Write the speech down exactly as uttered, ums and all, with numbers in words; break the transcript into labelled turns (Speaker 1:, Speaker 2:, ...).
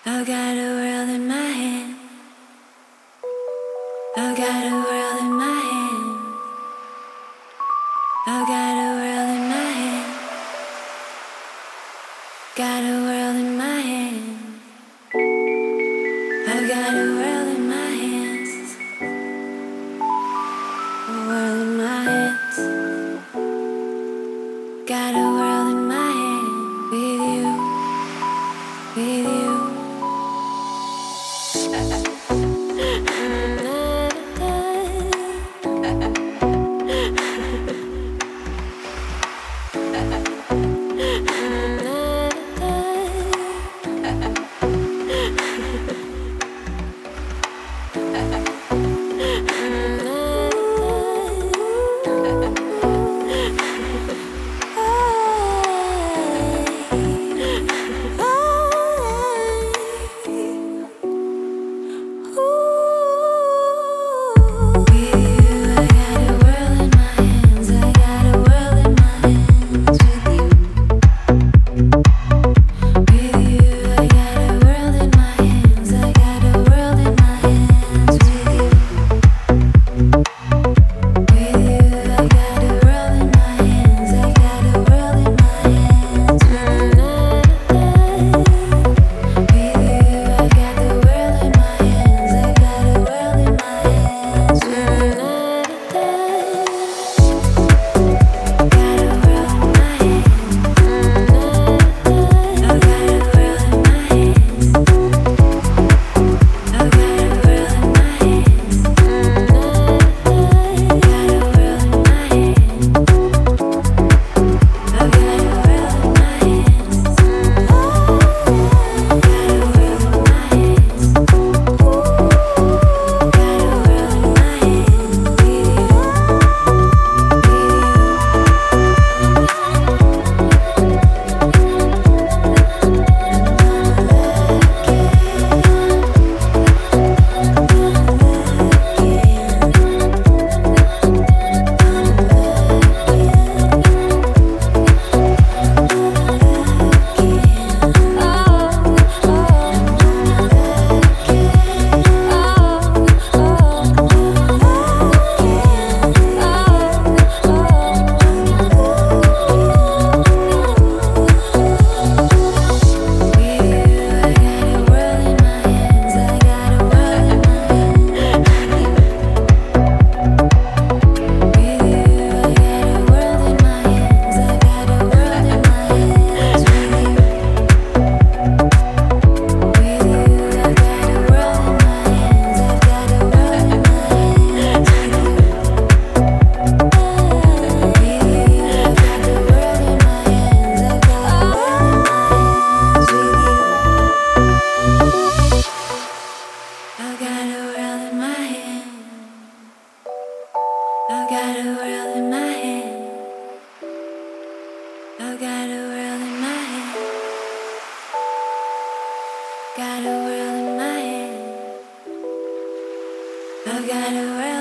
Speaker 1: I've got a world in my hand. I've got a world in my hand. I've got a world in my hand. Got a world in my hand. I've got a world in my hands. A world in my hands. Got a world in my hand. With you, with you. I've got a world in my hand. I've got a world in my hand. I've got a world in my hand. Got a world in my hand. I've got a world.